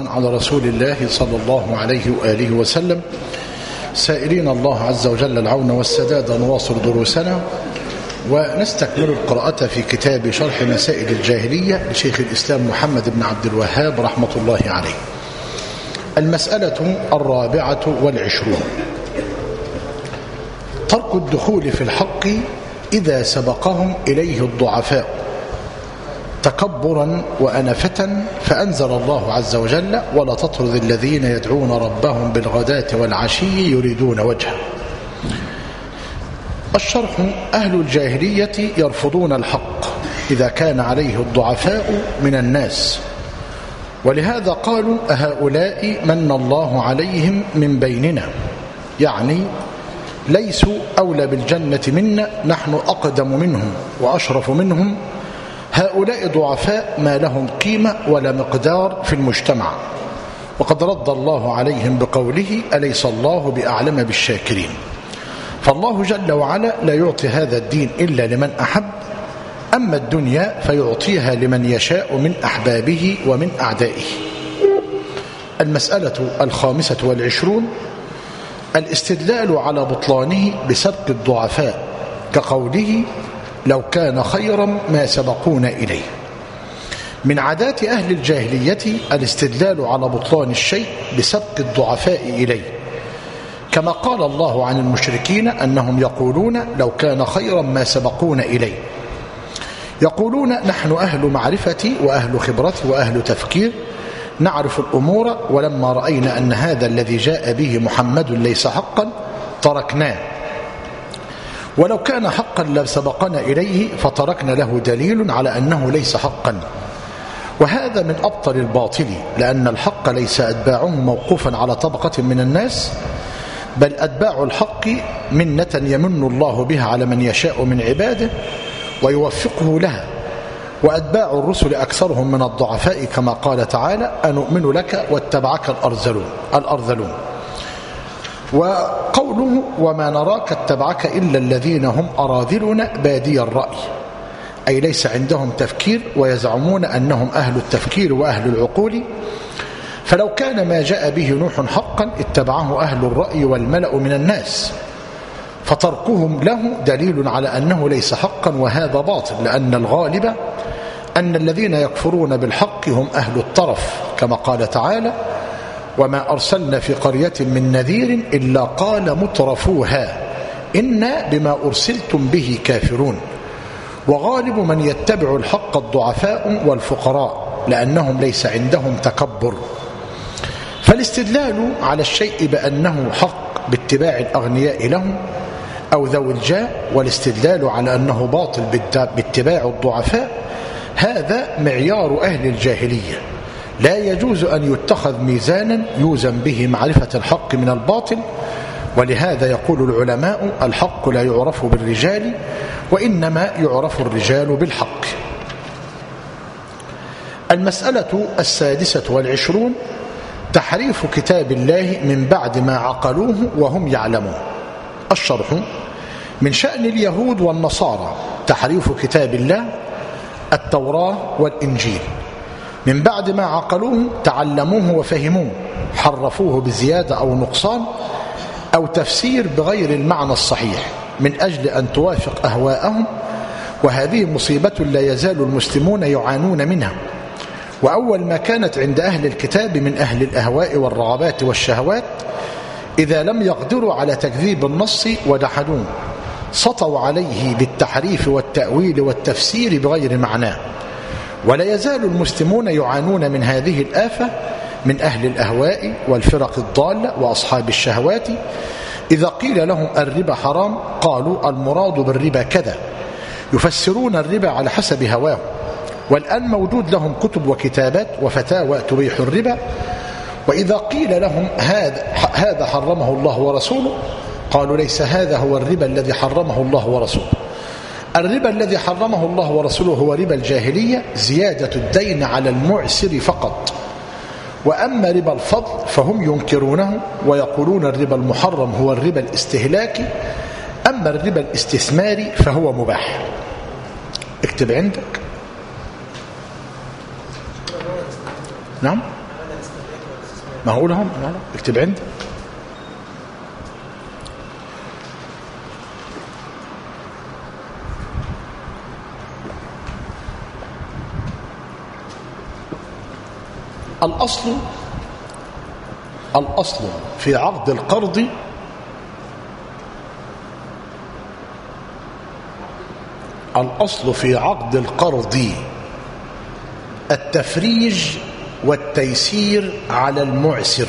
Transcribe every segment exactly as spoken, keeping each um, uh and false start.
وسلاما على رسول الله صلى الله عليه وآله وسلم. سائلين الله عز وجل العون والسداد نواصل دروسنا ونستكمل القراءة في كتاب شرح مسائل الجاهلية لشيخ الإسلام محمد بن عبد الوهاب رحمة الله عليه. المسألة الرابعة والعشرون: ترك الدخول في الحق إذا سبقهم إليه الضعفاء تكبرا وأنفة، فأنزل الله عز وجل: ولا تطرد الذين يدعون ربهم بالغداة والعشي يريدون وجهه. الشرح: أهل الجاهلية يرفضون الحق إذا كان عليه الضعفاء من الناس، ولهذا قالوا: أهؤلاء من الله عليهم من بيننا، يعني ليسوا أولى بالجنة منا، نحن أقدم منهم وأشرف منهم، هؤلاء ضعفاء ما لهم قيمة ولا مقدار في المجتمع. وقد رد الله عليهم بقوله: أليس الله بأعلم بالشاكرين. فالله جل وعلا لا يعطي هذا الدين إلا لمن أحب، أما الدنيا فيعطيها لمن يشاء من أحبابه ومن أعدائه. المسألة الخامسة والعشرون: الاستدلال على بطلانه بسبق الضعفاء، كقوله: لو كان خيرا ما سبقونا إليه. من عادات أهل الجاهلية الاستدلال على بطلان الشيء بسبق الضعفاء إليه، كما قال الله عن المشركين أنهم يقولون: لو كان خيرا ما سبقونا إليه. يقولون: نحن أهل معرفة وأهل خبرة وأهل تفكير، نعرف الأمور، ولما رأينا أن هذا الذي جاء به محمد ليس حقا تركناه، ولو كان حقا لسبقنا إليه فتركنا له دليل على أنه ليس حقا. وهذا من أبطل الباطل، لأن الحق ليس أتباعه موقوفا على طبقة من الناس، بل أتباع الحق منة يمن الله بها على من يشاء من عباده ويوفقه لها. وأتباع الرسل أكثرهم من الضعفاء، كما قال تعالى: أنؤمن لك واتبعك الأرذلون الأرذلون. وقوله: وما نراك اتبعك إلا الذين هم أراذلنا بادي الرأي، أي ليس عندهم تفكير، ويزعمون أنهم أهل التفكير وأهل العقول. فلو كان ما جاء به نوح حقا اتبعه أهل الرأي والملأ من الناس، فتركهم له دليل على أنه ليس حقا، وهذا باطل، لأن الغالب أن الذين يكفرون بالحق هم أهل الطرف، كما قال تعالى: وما أرسلنا في قرية من نذير إلا قال مترفوها إنا بما أرسلتم به كافرون. وغالب من يتبع الحق الضعفاء والفقراء، لأنهم ليس عندهم تكبر. فالاستدلال على الشيء بأنه حق باتباع الأغنياء لهم أو ذوي الجاه، والاستدلال على أنه باطل باتباع الضعفاء، هذا معيار أهل الجاهلية، لا يجوز أن يتخذ ميزانا يوزن به معرفة الحق من الباطل. ولهذا يقول العلماء: الحق لا يعرف بالرجال، وإنما يعرف الرجال بالحق. المسألة السادسة والعشرون: تحريف كتاب الله من بعد ما عقلوه وهم يعلمون. الشرح: من شأن اليهود والنصارى تحريف كتاب الله التوراة والإنجيل من بعد ما عقلوه، تعلموه وفهموه، حرفوه بزيادة أو نقصان أو تفسير بغير المعنى الصحيح من أجل أن توافق أهواءهم، وهذه مصيبة لا يزال المسلمون يعانون منها. وأول ما كانت عند أهل الكتاب من أهل الأهواء والرغبات والشهوات، إذا لم يقدروا على تكذيب النص وجحدوه، سطوا عليه بالتحريف والتأويل والتفسير بغير معناه. ولا يزال المسلمون يعانون من هذه الآفة من أهل الأهواء والفرق الضالة وأصحاب الشهوات. إذا قيل لهم الربا حرام قالوا المراد بالربا كذا، يفسرون الربا على حسب هواه. والآن موجود لهم كتب وكتابات وفتاوى تبيح الربا. وإذا قيل لهم هذا هذا حرمه الله ورسوله قالوا ليس هذا هو الربا الذي حرمه الله ورسوله. الربا الذي حرمه الله ورسوله هو ربا الجاهلية، زيادة الدين على المعسر فقط. وأما ربا الفضل فهم ينكرونه ويقولون الربا المحرم هو الربا الاستهلاكي، أما الربا الاستثماري فهو مباح. اكتب عندك. نعم. ما هقولهم اكتب عندي. الأصل الأصل في عقد القرض الأصل في عقد القرض التفريج والتيسير على المعسر.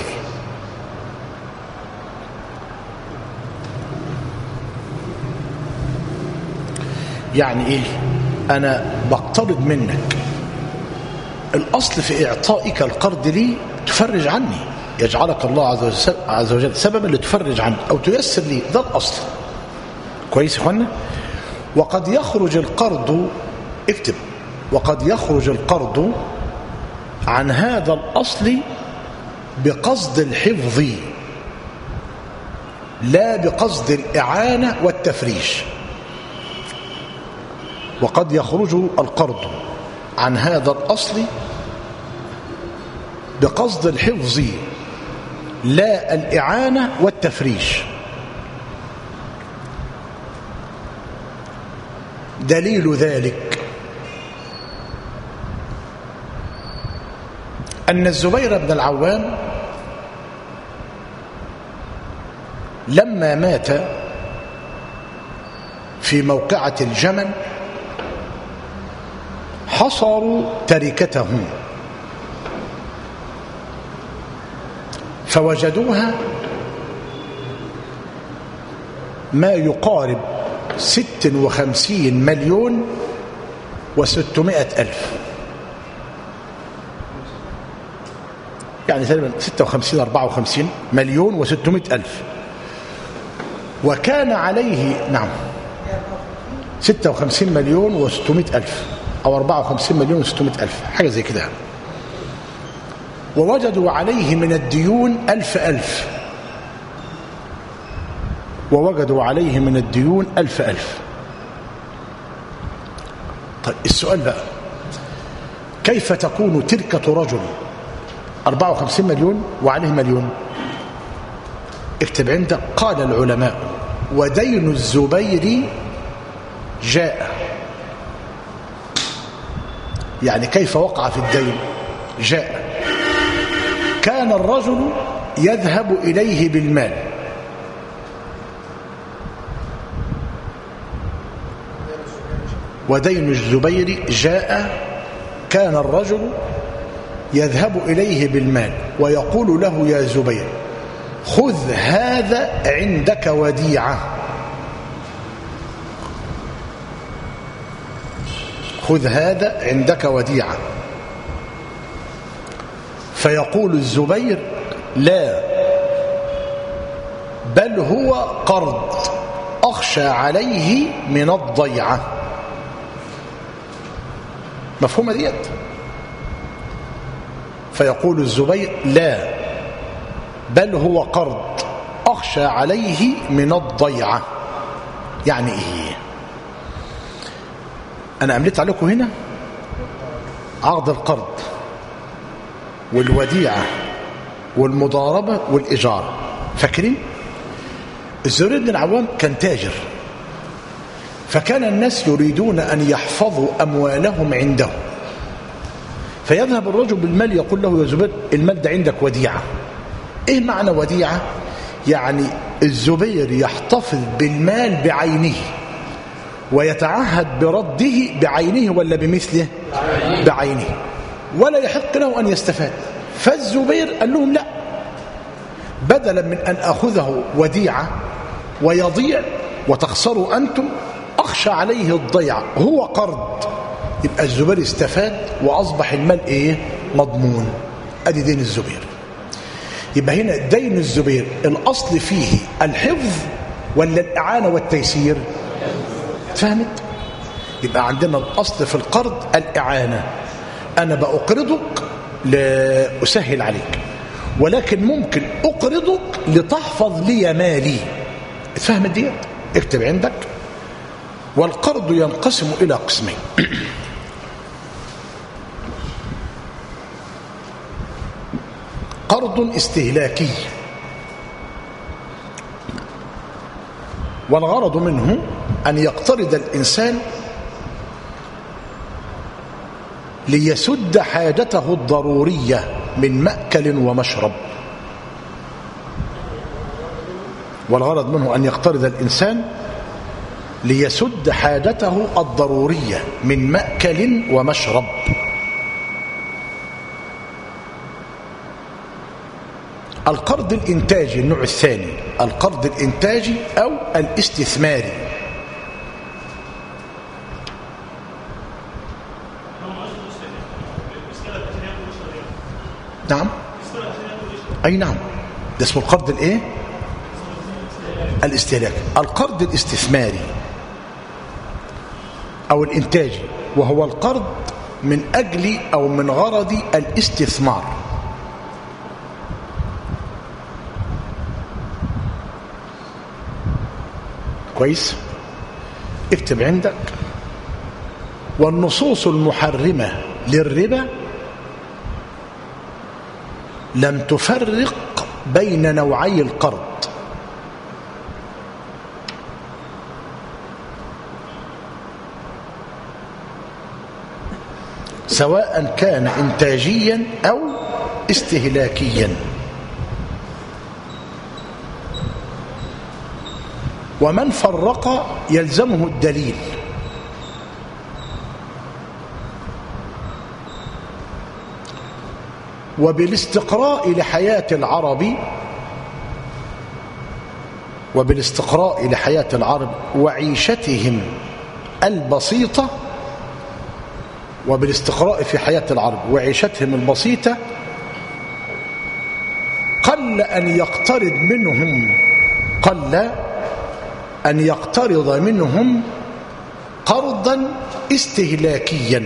يعني إيه؟ أنا بقترض منك، الأصل في إعطائك القرض لي تفرج عني، يجعلك الله عز وجل سببا لتفرج عني أو تيسر لي، ده الأصل. كويس يا اخوانا؟ وقد يخرج القرض، اكتب، وقد يخرج القرض عن هذا الأصل بقصد الحفظ لا بقصد الإعانة والتفريج. وقد يخرج القرض عن هذا الأصل بقصد الحفظ لا الإعانة والتفريج. دليل ذلك أن الزبير بن العوام لما مات في موقعة الجمل حصروا تركته فوجدوها ما يقارب ست وخمسين مليون وستمائة ألف، يعني تقريبا ستة وخمسين أربعة وخمسين مليون وستمائة ألف. وكان عليه نعم ستة وخمسين مليون وستمائة ألف أو أربعة وخمسين مليون وستمائة ألف، حاجة زي كده. ووجدوا عليه من الديون ألف ألف ووجدوا عليه من الديون ألف ألف. طيب السؤال بقى، كيف تكون تركة رجل أربعة وخمسين مليون وعليه مليون؟ اكتب عندك. قال العلماء: ودين الزبير جاء. يعني كيف وقع في الدين؟ جاء. كان الرجل يذهب إليه بالمال، ودين الزبير جاء. كان الرجل يذهب إليه بالمال ويقول له: يا زبير خذ هذا عندك وديعة، خذ هذا عندك وديعة. فيقول الزبير: لا، بل هو قرض أخشى عليه من الضيعة. مفهومة ديت؟ فيقول الزبير: لا، بل هو قرض أخشى عليه من الضيعة. يعني إيه؟ أنا أمليت عليكم هنا عقد القرض والوديعة والمضاربة والإجارة. فاكرين؟ الزبير بن العوام كان تاجر، فكان الناس يريدون أن يحفظوا أموالهم عنده، فيذهب الرجل بالمال يقول له: يا زبير المال ده عندك وديعة. إيه معنى وديعة؟ يعني الزبير يحتفظ بالمال بعينه ويتعهد برده بعينه ولا بمثله؟ بعينه، ولا يحق له أن يستفاد. فالزبير قال لهم: لا، بدلا من أن أخذه وديعة ويضيع وتخسروا أنتم، أخشى عليه الضيعة، هو قرض. يبقى الزبير استفاد وأصبح المال إيه؟ مضمون. أدي دين الزبير. يبقى هنا دين الزبير الأصل فيه الحفظ ولا الإعانة والتيسير؟ فهمت؟ يبقى عندنا الأصل في القرض الإعانة، أنا بأقرضك لأسهل عليك، ولكن ممكن أقرضك لتحفظ لي مالي. اتفهم ديت؟ اكتب عندك. والقرض ينقسم إلى قسمين: قرض استهلاكي، والغرض منه أن يقترض الإنسان ليسد حاجته الضرورية من مأكل ومشرب. والغرض منه أن يقترض الإنسان ليسد حاجته الضرورية من مأكل ومشرب. القرض الإنتاجي النوع الثاني، القرض الإنتاجي أو الاستثماري. نعم أي نعم، ده اسمه القرض الإيه؟ الاستهلاكي. القرض الاستثماري أو الإنتاجي وهو القرض من أجل أو من غرض الاستثمار. كويس؟ اكتب عندك: والنصوص المحرمة للربا لم تفرق بين نوعي القرض، سواء كان إنتاجيا أو استهلاكيا. ومن فرق يلزمه الدليل. وبالاستقراء لحياة العرب وبالاستقراء لحياة العرب وعيشتهم البسيطة وبالاستقراء في حياة العرب وعيشتهم البسيطة قل أن يقترض منهم قل أن يقترض منهم قرضا استهلاكيا.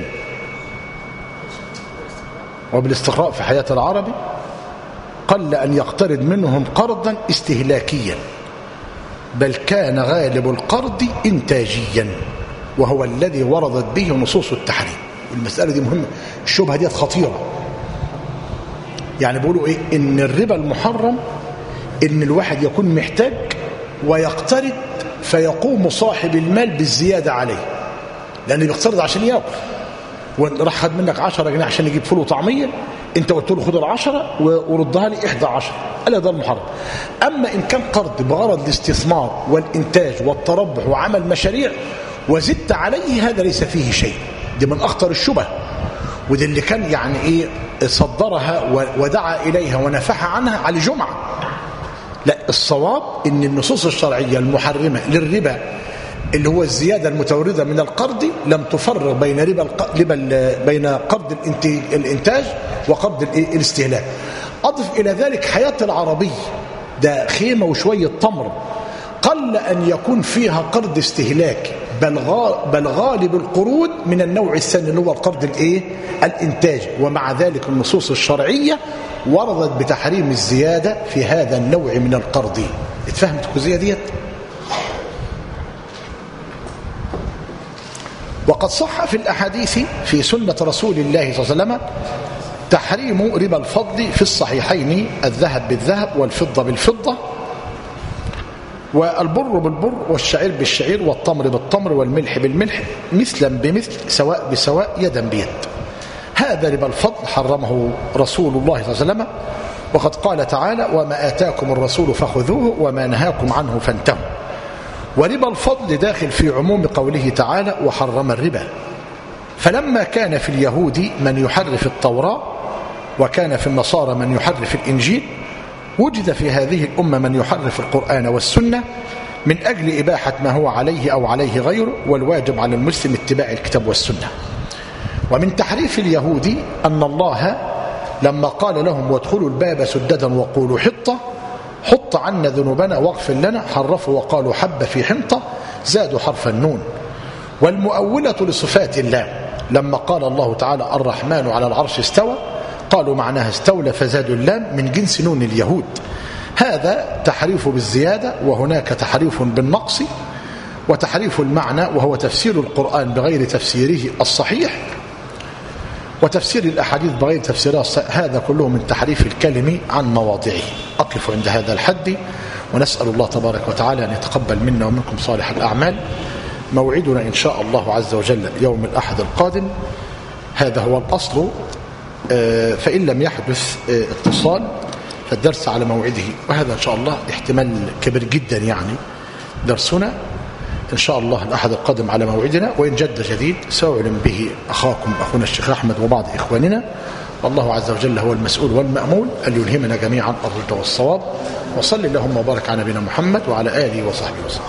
وبالاستقراء في حياة العرب قل أن يقترض منهم قرضا استهلاكيا، بل كان غالب القرض إنتاجيا، وهو الذي وردت به نصوص التحريم. المسألة دي مهمة، الشبهة دي خطيرة. يعني بيقولوا إيه؟ إن الربا المحرم إن الواحد يكون محتاج ويقترض فيقوم صاحب المال بالزيادة عليه، لأنه بيقترض عشان يأكل، وراح خد منك عشرة جنيه عشان يجيب فول وطعمية، انت قلت له خد العشرة وردها لي إحدى عشر، قال ده المحرم. أما إن كان قرض بغرض الاستثمار والإنتاج والتربح وعمل مشاريع وزدت عليه، هذا ليس فيه شيء. دي من أخطر الشبه، وده اللي كان يعني إيه صدرها ودعا إليها ونفح عنها على الجمعة. لا، الصواب إن النصوص الشرعية المحرمة للربا اللي هو الزيادة المتوردة من القرض لم تفرق بين ربا بين قرض الإنتاج وقرض الاستهلاك. أضف إلى ذلك حياة العربي، ده خيمة وشوية تمر، قل أن يكون فيها قرض استهلاكي، بل بل غالب القروض من النوع الثاني اللي هو القرض الايه الانتاج. ومع ذلك النصوص الشرعية وردت بتحريم الزيادة في هذا النوع من القرض. اتفهمت الجزئية ديت؟ وقد صح في الأحاديث في سنة رسول الله صلى الله عليه وسلم تحريم ربا الفضل في الصحيحين: الذهب بالذهب والفضة بالفضة، والبر بالبر والشعير بالشعير والتمر بالتمر والملح بالملح، مثلا بمثل سواء بسواء يدا بيد. هذا ربا الفضل حرمه رسول الله صلى الله عليه وسلم، وقد قال تعالى: وما آتاكم الرسول فخذوه وما نهاكم عنه فانتهوا. وربا الفضل داخل في عموم قوله تعالى: وحرم الربا. فلما كان في اليهود من يحرف التوراة وكان في النصارى من يحرف الإنجيل، وجد في هذه الأمة من يحرف القرآن والسنة من أجل إباحة ما هو عليه أو عليه غيره، والواجب على المسلم اتباع الكتاب والسنة. ومن تحريف اليهود أن الله لما قال لهم: وادخلوا الباب سددا وقولوا حطة، حط عنا ذنوبنا واغفر لنا، حرفوا وقالوا حب في حنطة، زادوا حرف النون. والمؤولة لصفات الله لما قال الله تعالى: الرحمن على العرش استوى، قالوا معناها استولى فزادوا اللام من جنس نون اليهود. هذا تحريف بالزيادة، وهناك تحريف بالنقص، وتحريف المعنى وهو تفسير القرآن بغير تفسيره الصحيح. وتفسير الأحاديث بغير تفسيرها، هذا كله من تحريف الكلم عن مواضعه. أقف عند هذا الحد، ونسأل الله تبارك وتعالى أن يتقبل منا ومنكم صالح الأعمال. موعدنا إن شاء الله عز وجل يوم الأحد القادم، هذا هو الأصل، فإن لم يحدث اتصال فالدرس على موعده، وهذا إن شاء الله احتمال كبير جدا يعني درسنا إن شاء الله الأحد القادم على موعدنا، وإن جد جديد سأعلم به أخاكم أخونا الشيخ أحمد وبعض إخواننا، والله عز وجل هو المسؤول والمأمول أن يلهمنا جميعا الرشد والصواب. وصل اللهم وبارك على نبينا محمد وعلى آله وصحبه وسلم.